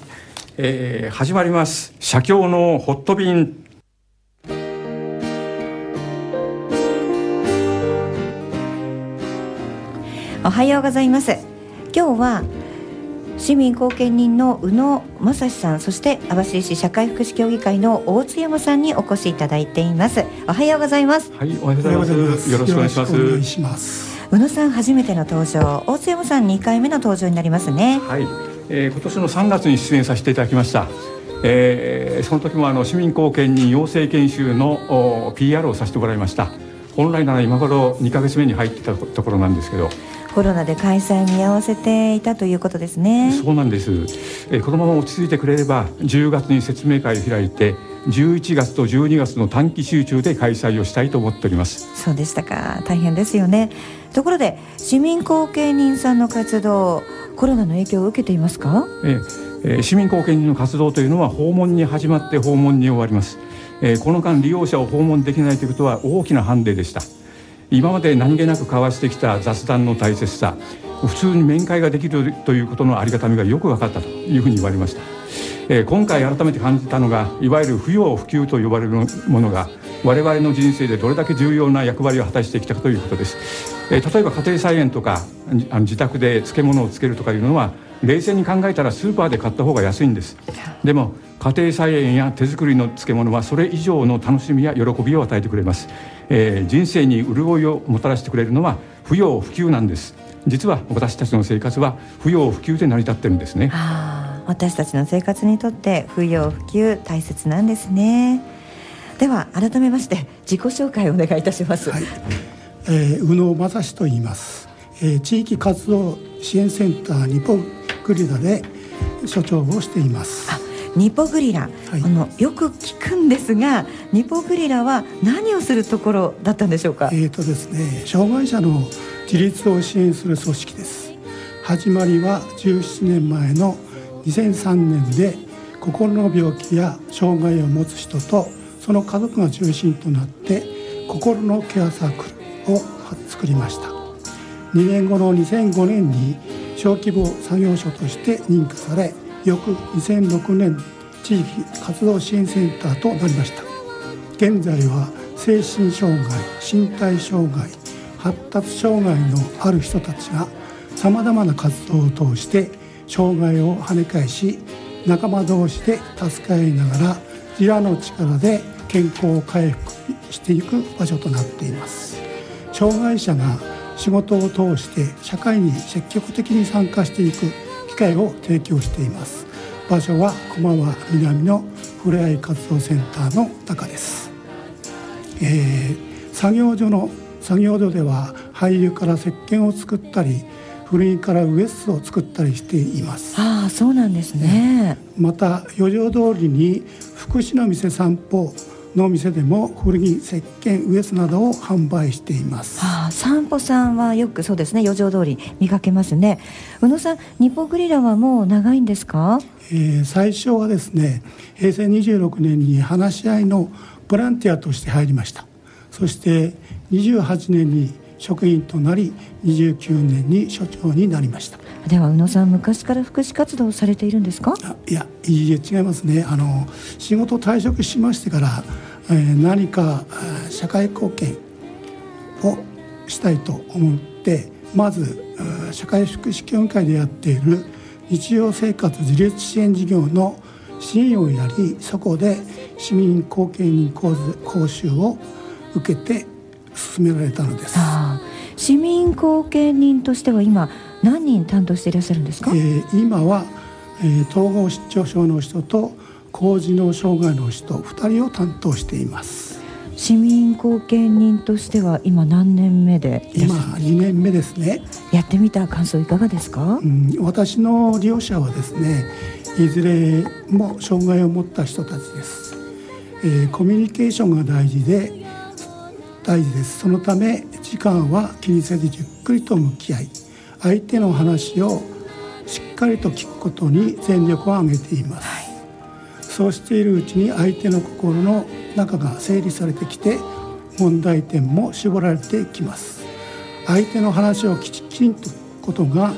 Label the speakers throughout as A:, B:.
A: 始まります。社協のホット便。
B: おはようございます。今日は市民後見人の宇野正史さん、そして網走市社会福祉協議会の大津山さんにお越しいただいています。おはようございます。
A: はい、おはようございます。よろしくお願いします。
B: 宇野さん初めての登場、大津山さん2回目の登場になりますね。
A: はい、今年の3月に出演させていただきました。その時も市民後見人養成研修の PR をさせてもらいました。本来なら今頃2ヶ月目に入っていたところなんですけど、
B: コロナで開催見合わせていたということですね。
A: そうなんです。このまま落ち着いてくれれば10月に説明会を開いて11月と12月の短期集中で開催をしたいと思っております。
B: そうでしたか。大変ですよね。ところで市民後見人さんの活動、コロナの影響を受けていますか？
A: 市民後見人の活動というのは訪問に始まって訪問に終わります。この間利用者を訪問できないということは大きなハンデでした。今まで何気なく交わしてきた雑談の大切さ、普通に面会ができるということのありがたみがよく分かったというふうに言われました。今回改めて感じたのが、いわゆる不要不急と呼ばれるものが我々の人生でどれだけ重要な役割を果たしてきたかということです。例えば家庭菜園とか自宅で漬物を漬けるとかいうのは冷静に考えたらスーパーで買った方が安いんです。でも家庭菜園や手作りの漬物はそれ以上の楽しみや喜びを与えてくれます。人生に潤いをもたらしてくれるのは不要不急なんです。実は私たちの生活は不要不急で成り立ってるんですね。
B: 私たちの生活にとって不要不急大切なんですね。では改めまして自己紹介をお願いいたします。
C: はい、宇野正史と言います。地域活動支援センターニポグリラで所長をしています。
B: ニポグリラ、
C: はい、
B: よく聞くんですが、ニポグリラは何をするところだったんでしょうか？
C: ですね、障害者の自立を支援する組織です。始まりは17年前の2003年で、心の病気や障害を持つ人とその家族が中心となって心のケアサークルを作りました。2年後の2005年に小規模作業所として認可され、翌2006年地域活動支援センターとなりました。現在は精神障害、身体障害、発達障害のある人たちがさまざまな活動を通して障害を跳ね返し、仲間同士で助け合いながら自我の力で健康を回復していく場所となっています。障害者が仕事を通して社会に積極的に参加していく機会を提供しています。場所は駒場南のふれあい活動センターの中です。作業所では廃油から石鹸を作ったり、古着からウエストを作ったりしています。
B: そうなんですね。
C: また四条通りに福祉の店散歩の店でも古着、石鹸、ウエスなどを販売しています。
B: 散歩さんはよくそうですね、四条通り見かけますね。宇野さん、ニポグリラはもう長いんですか？
C: 最初はですね、平成26年に話し合いのボランティアとして入りました。そして28年に職員となり、29年に所長になりました。
B: では宇野さん、昔から福祉活動をされているんですか？
C: いえ、違いますね。仕事を退職しましてから、何か社会貢献をしたいと思って、まず社会福祉協議会でやっている日常生活自立支援事業の支援をやり、そこで市民後見人講習を受けて進められたのです。
B: 市民後見人としては今何人担当していらっしゃるんですか？
C: 今は、統合失調症の人と高次脳障害の人2人を担当しています。
B: 市民後見人としては今何年目でいらっしゃるんですか？
C: 今2年目ですね。
B: やってみた感想いかがですか？
C: 私の利用者はですね、いずれも障害を持った人たちです。コミュニケーションが大事です。そのため時間は気にせずじっくりと向き合い、相手の話をしっかりと聞くことに全力を挙げています。そうしているうちに相手の心の中が整理されてきて、問題点も絞られてきます。相手の話をきちんとことが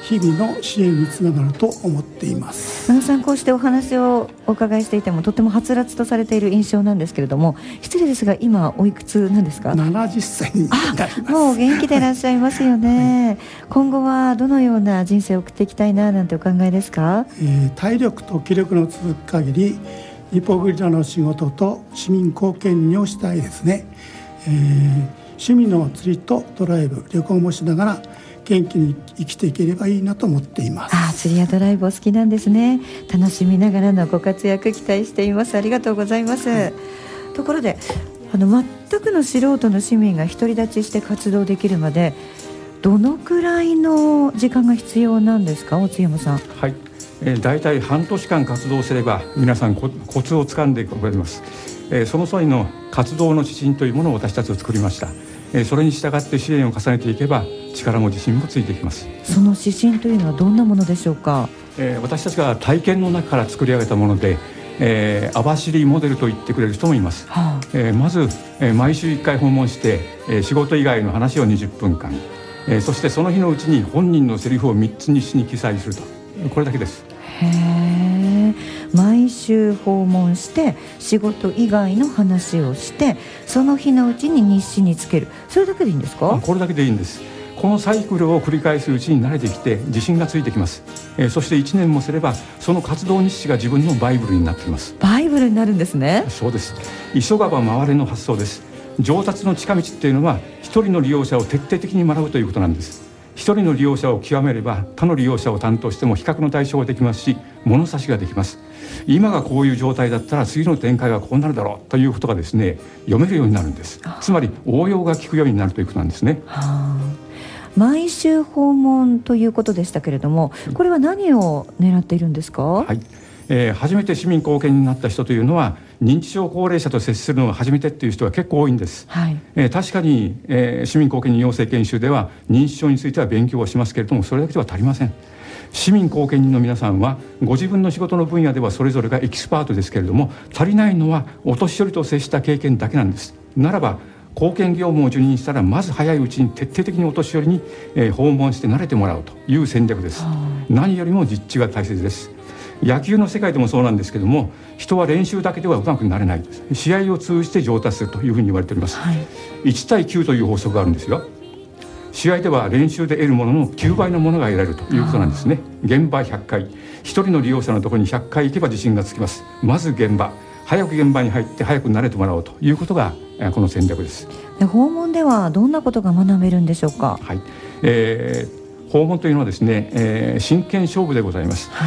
C: 日々の支援につながると思っています。
B: 宇野さん、こうしてお話をお伺いしていてもとてもはつらつとされている印象なんですけれども、失礼ですが今おいくつなんですか
C: ？70歳になります。
B: もう元気でいらっしゃいますよね、はい、今後はどのような人生を送っていきたいななんてお考えですか？
C: 体力と気力の続く限りリポグリラの仕事と市民貢献にをしたいですね。趣味の釣りとドライブ、旅行もしながら元気に生きていければいいなと思っています。
B: 釣りやドライブお好きなんですね。楽しみながらのご活躍期待しています。ありがとうございます、はい、ところで全くの素人の市民が独り立ちして活動できるまでどのくらいの時間が必要なんですか？大津山さん。
A: はい、大体半年間活動すれば皆さんコツをつかんでおられます。その際の活動の指針というものを私たちは作りました。それに従って支援を重ねていけば力も自信もついていきます。
B: その指針というのはどんなものでしょうか？
A: 私たちが体験の中から作り上げたもので、網走モデルと言ってくれる人もいます、はあ。まず、毎週1回訪問して、仕事以外の話を20分間、そしてその日のうちに本人のセリフを3つ日誌に記載すると、これだけです。
B: へー、毎週訪問して仕事以外の話をしてその日のうちに日誌につける、それだけでいいんですか？
A: これだけでいいんです。このサイクルを繰り返すうちに慣れてきて自信がついてきます。そして1年もすればその活動日誌が自分のバイブルになっています。
B: バイブルになるんですね。
A: そうです。急がば回れの発想です。上達の近道っていうのは一人の利用者を徹底的に学ぶということなんです。一人の利用者を極めれば他の利用者を担当しても比較の対象ができますし、物差しができます。今がこういう状態だったら次の展開がこうなるだろうということがですね、読めるようになるんです。つまり応用が効くようになるということなんですね。
B: 毎週訪問ということでしたけれども、これは何を狙っているんですか？
A: はい、初めて市民貢献になった人というのは認知症高齢者と接するのが初めてっていう人が結構多いんです、はい。確かに、市民貢献人養成研修では認知症については勉強をしますけれども、それだけでは足りません。市民貢献人の皆さんはご自分の仕事の分野ではそれぞれがエキスパートですけれども、足りないのはお年寄りと接した経験だけなんです。ならば貢献業務を受任したらまず早いうちに徹底的にお年寄りに、訪問して慣れてもらうという戦略です。何よりも実地が大切です。野球の世界でもそうなんですけども、人は練習だけではうまくなれないです。試合を通じて上達するというふうに言われております、はい。1対9という法則があるんですよ。試合では練習で得るものの9倍のものが得られるということなんですね。現場100回、1人の利用者のところに100回行けば自信がつきます。まず現場、早く現場に入って早く慣れてもらおうということがこの戦略です。
B: 訪問ではどんなことが学べるんでしょうか？
A: はい、訪問というのはですね、真剣勝負でございます、はい。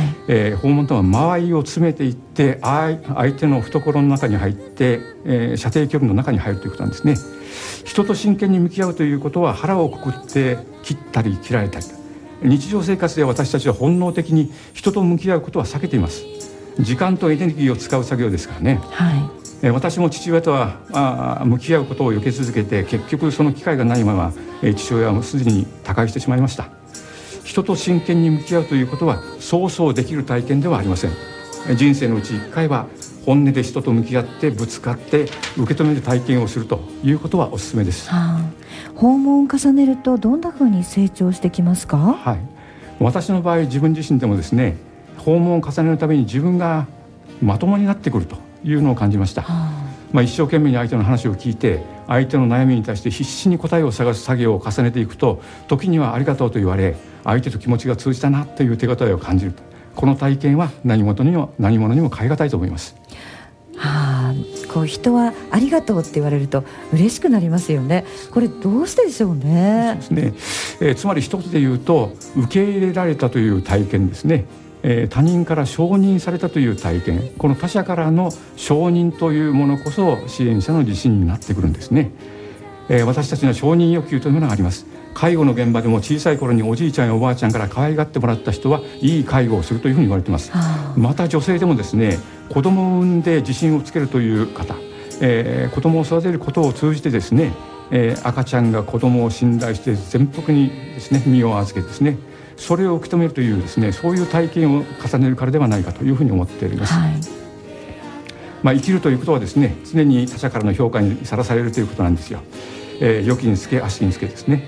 A: 訪問とは間合いを詰めていって相手の懐の中に入って、射程距離の中に入るということなんですね。人と真剣に向き合うということは腹をくくって切ったり切られたり、日常生活で私たちは本能的に人と向き合うことは避けています。時間とエネルギーを使う作業ですからね、はい。私も父親とは向き合うことを避け続けて、結局その機会がないまま、父親はもうすでに他界してしまいました。人と真剣に向き合うということはそうそうできる体験ではありません。人生のうち1回は本音で人と向き合ってぶつかって受け止める体験をするということはおすすめです、
B: はあ。訪問を重ねるとどんなふうに成長してきますか？
A: はい、私の場合自分自身でもですね、訪問を重ねるために自分がまともになってくるというのを感じました、はあ。一生懸命に相手の話を聞いて相手の悩みに対して必死に答えを探す作業を重ねていくと、時にはありがとうと言われ相手と気持ちが通じたなという手応えを感じる。この体験は何物にも代え難いと思います。
B: はあ、こう人はありがとうって言われると嬉しくなりますよね。これどうしてでしょうね。
A: そうですね、つまり一つで言うと受け入れられたという体験ですね。他人から承認されたという体験、この他者からの承認というものこそ支援者の自信になってくるんですね。私たちの承認欲求というものがあります。介護の現場でも小さい頃におじいちゃんやおばあちゃんから可愛がってもらった人はいい介護をするというふうに言われています、はあ。また女性でもですね、子供を産んで自信をつけるという方、子供を育てることを通じてですね、赤ちゃんが子供を信頼して全幅にですね身を預けですね、それを受け止めるというですね、そういう体験を重ねるからではないかというふうに思っております、はい。生きるということはですね、常に他者からの評価にさらされるということなんですよ。良きにつけ悪しきにつけですね。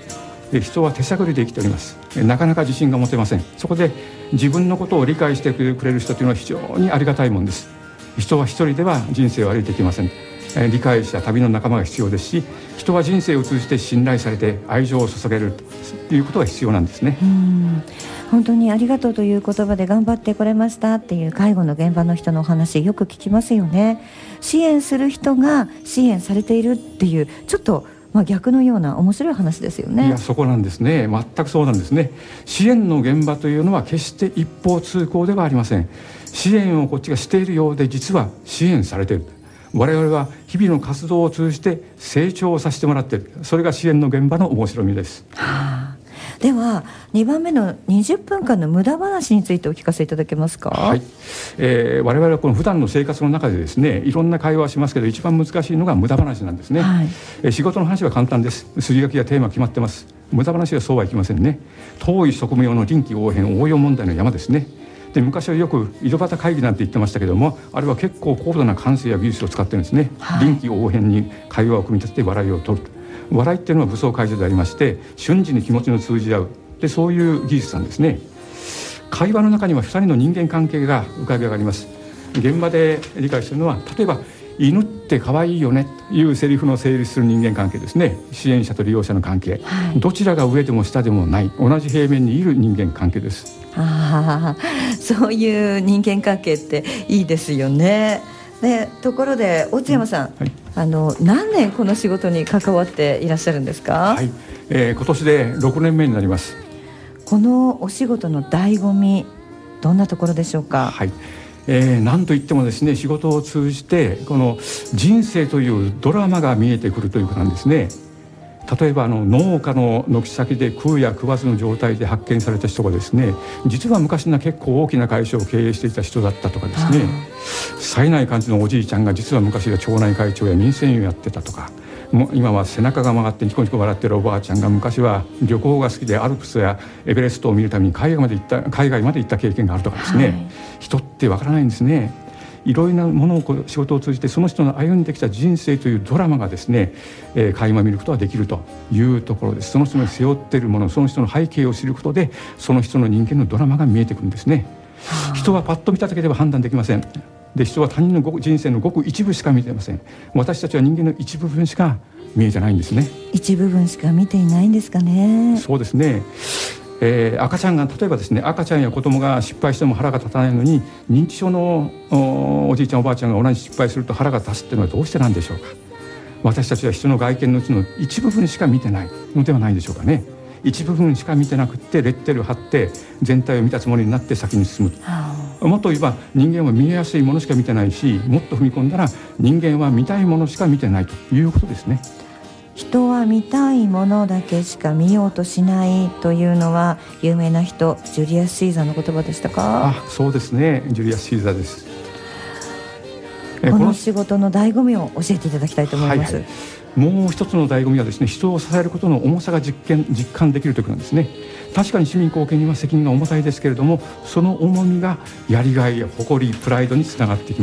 A: 人は手探りで生きております。なかなか自信が持てません。そこで自分のことを理解してくれる人というのは非常にありがたいものです。人は一人では人生を歩いていけません。理解者、旅の仲間が必要ですし、人は人生を通じて信頼されて愛情を注げるということが必要なんですね。
B: 本当にありがとうという言葉で頑張ってこれましたっていう介護の現場の人のお話よく聞きますよね。支援する人が支援されているっていうちょっと逆のような面白い話ですよね。
A: いや、そこなんですね。全くそうなんですね。支援の現場というのは決して一方通行ではありません。支援をこっちがしているようで実は支援されている。我々は日々の活動を通じて成長させてもらっている。それが支援の現場の面白みです。
B: では2番目の20分間の無駄話についてお聞かせいただけますか。
A: はい、我々はこの普段の生活の中でですね、いろんな会話をしますけど、一番難しいのが無駄話なんですね。仕事の話は簡単です。筋書きやテーマ決まってます。無駄話はそうはいきませんね。遠い側面の臨機応変応用問題の山ですね。で、昔はよく井戸端会議なんて言ってましたけども、あれは結構高度な感性や技術を使ってるんですね。臨機応変に会話を組み立てて笑いを取る。笑いっていうのは武装解除でありまして、瞬時に気持ちの通じ合うで、そういう技術なんですね。会話の中には2人の人間関係が浮かび上がります。現場で理解しているのは、例えば犬って可愛いよねというセリフの成立する人間関係ですね。支援者と利用者の関係、どちらが上でも下でもない、同じ平面にいる人間関係です。
B: そういう人間関係っていいですよね。で、ところで大津山さん、何年この仕事に関わっていらっしゃるんですか。
A: 今年で6年目になります。
B: このお仕事の醍醐味、どんなところでしょうか。
A: 何といってもですね、仕事を通じてこの人生というドラマが見えてくるということなんですね。例えば農家の軒先で食うや食わずの状態で発見された人がですね、実は昔の結構大きな会社を経営していた人だったとかですね、冴えない感じのおじいちゃんが実は昔は町内会長や民生委員をやってたとか、今は背中が曲がってニコニコ笑ってるおばあちゃんが昔は旅行が好きでアルプスやエベレストを見るために海外まで行った経験があるとかですね、人ってわからないんですね。いろいろなものを仕事を通じてその人の歩んできた人生というドラマがですね、垣間見ることができるというところです。その人の背負っているもの、その人の背景を知ることでその人の人間のドラマが見えてくるんですね。人はパッと見ただけでは判断できません。で、人は他人の人生のごく一部しか見ていません。私たちは人間の一部分しか見えてないんですね。一部分しか見ていないんですかね。そうですね。赤ちゃんが例えばですね、赤ちゃんや子供が失敗しても腹が立たないのに、認知症の おじいちゃんおばあちゃんが同じ失敗すると腹が立つっていうのはどうしてなんでしょうか。私たちは人の外見のうちの一部分しか見てないのではないでしょうかね。一部分しか見てなくってレッテルを貼って全体を見たつもりになって先に進む。もっと言えば人間は見えやすいものしか見てないし、もっと踏み込んだら人間は見たいものしか見てないということですね。人は見たいものだけしか見ようとしないというのは有名な人、ジュリアス・シーザーの言葉でしたか。そうですね、ジュリアス・シーザーです。この仕事の醍醐味を教えていただきたいと思います。もう一つの醍醐味はですね、人を支えることの重さが実感できるということなんですね。確かに市民貢献には責任が重たいですけれども、その重みがやりがいや誇り、プライドにつながってきます。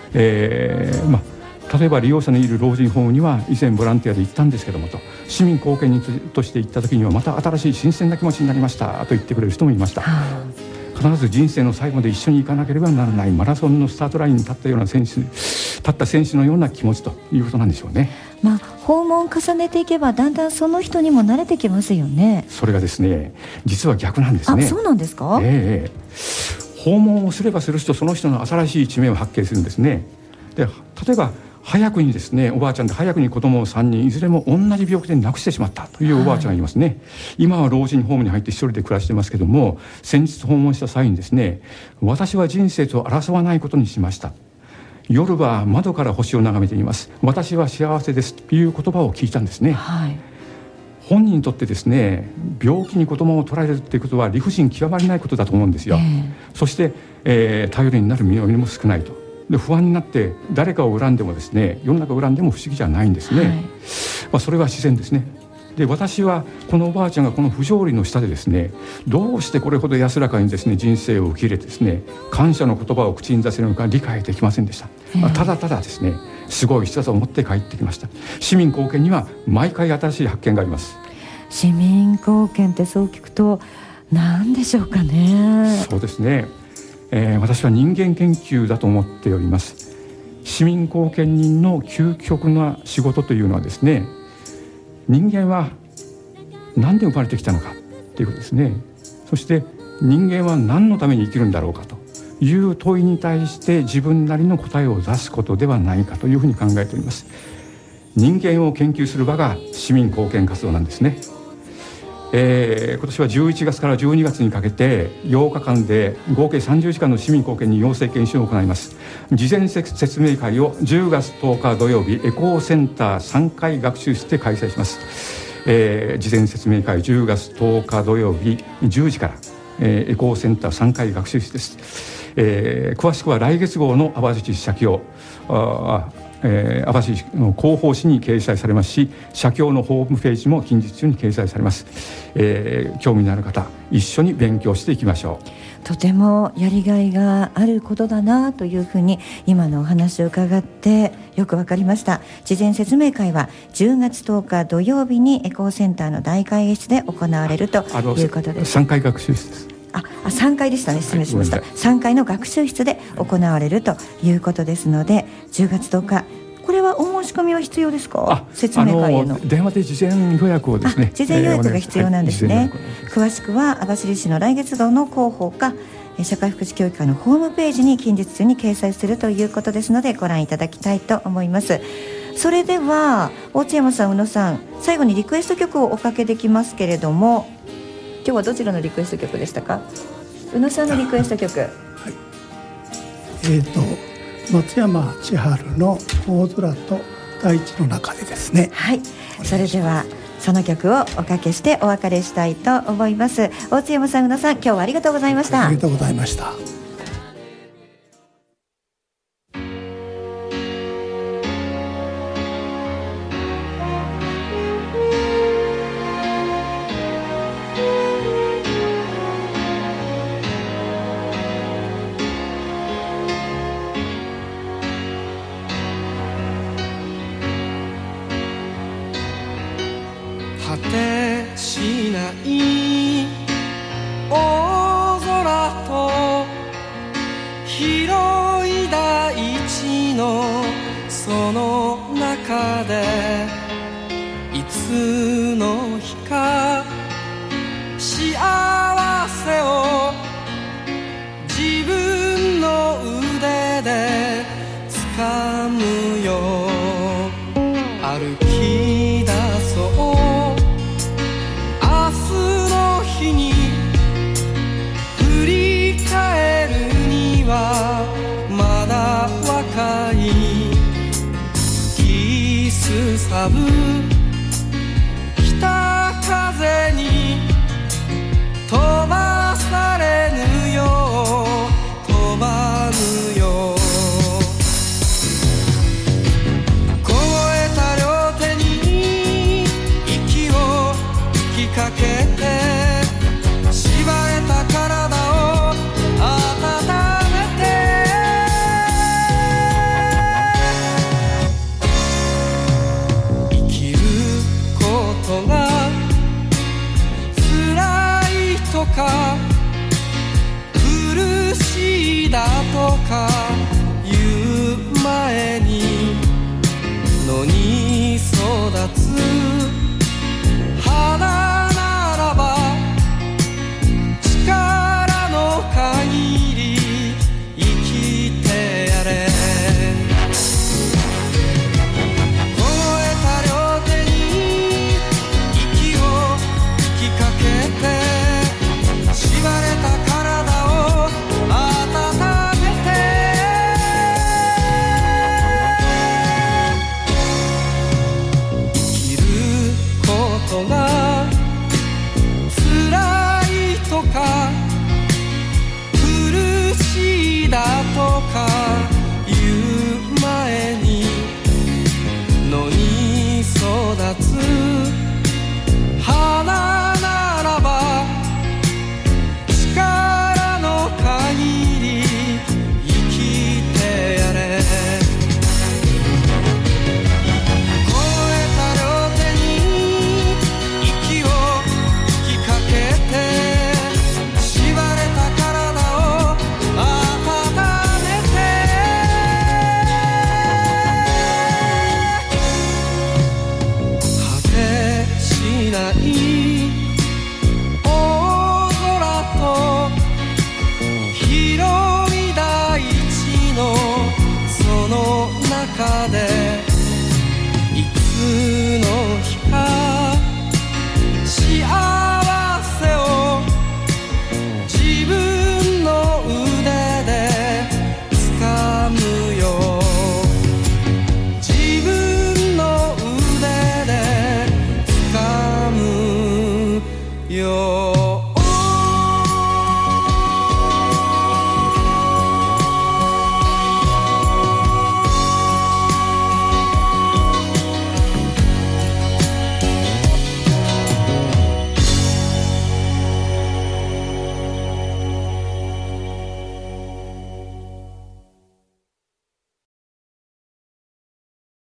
A: 例えば利用者のいる老人ホームには以前ボランティアで行ったんですけどもと、市民貢献として行った時にはまた新しい新鮮な気持ちになりましたと言ってくれる人もいました。必ず人生の最後まで一緒に行かなければならないマラソンのスタートラインに立った選手のような気持ちということなんでしょうね。訪問を重ねていけばだんだんその人にも慣れてきますよね。それがですね、実は逆なんですね。そうなんですか。訪問をすればする人、その人の新しい一面を発見するんですね。で、例えば早くにですね、おばあちゃんで早くに子供を3人いずれも同じ病気で亡くしてしまったというおばあちゃんがいますね。今は老人ホームに入って一人で暮らしてますけども、先日訪問した際にですね、私は人生と争わないことにしました。夜は窓から星を眺めています。私は幸せですという言葉を聞いたんですね。本人にとってですね、病気に子供を取られるということは理不尽極まりないことだと思うんですよ。そして、頼りになる身寄りも少ないと。で、不安になって誰かを恨んでもですね、世の中を恨んでも不思議じゃないんですね。それは自然ですね。で、私はこのおばあちゃんがこの不条理の下でですね、どうしてこれほど安らかにですね人生を受け入れてですね、感謝の言葉を口に出せるのか理解できませんでした。ただただですね、すごい人だと思って帰ってきました。市民貢献には毎回新しい発見があります。
B: 市民貢献ってそう聞くと何でしょうかね。
A: そうですね、私は人間研究だと思っております。市民貢献人の究極な仕事というのはですね、人間は何で生まれてきたのかということですね。そして人間は何のために生きるんだろうかという問いに対して自分なりの答えを出すことではないかというふうに考えております。人間を研究する場が市民貢献活動なんですね。今年は11月から12月にかけて8日間で合計30時間の市民貢献に養成研修を行います。事前説明会を10月10日土曜日エコーセンター3階学習室で開催します。事前説明会10月10日土曜日10時から、エコーセンター3階学習室です。詳しくは来月号の網走社協網走の広報誌に掲載されますし、社協のホームページも近日中に掲載されます。興味のある方一緒に勉強していきましょう。
B: とてもやりがいがあることだなというふうに今のお話を伺ってよく分かりました。事前説明会は10月10日土曜日にエコーセンターの大会議室で行われるということです。
A: 3階学習室です。
B: 3階でしたね、失礼しました。3階の学習室で行われるということですので、10月10日これはお申し込みは必要ですか？説明会への
A: 電話で事前予約をですね、
B: 事前予約が必要なんですね。詳しくは網走市の来月号の広報か社会福祉協議会のホームページに近日中に掲載するということですのでご覧いただきたいと思います。それでは大津山さん、宇野さん、最後にリクエスト曲をおかけできますけれども、今日はどちらのリクエスト曲でしたか？宇野さんのリクエスト曲、
C: 松山千春の大空と大地の中でですね。
B: はい、それではその曲をおかけしてお別れしたいと思います。大津山さん、宇野さん、今日はありがとうございました。
C: ありがとうございました。
D: 果てしない大空と広い大地のその中でいつの日か幸せを自分の腕で掴むよ。歩き出そう明日の日に振り返るにはまだ若い。吹きすさぶ北風に飛ばされぬよう飛ばぬよう。かけて縛れた体を温めて生きることが辛いとか苦しいだとか言う前に野に育つ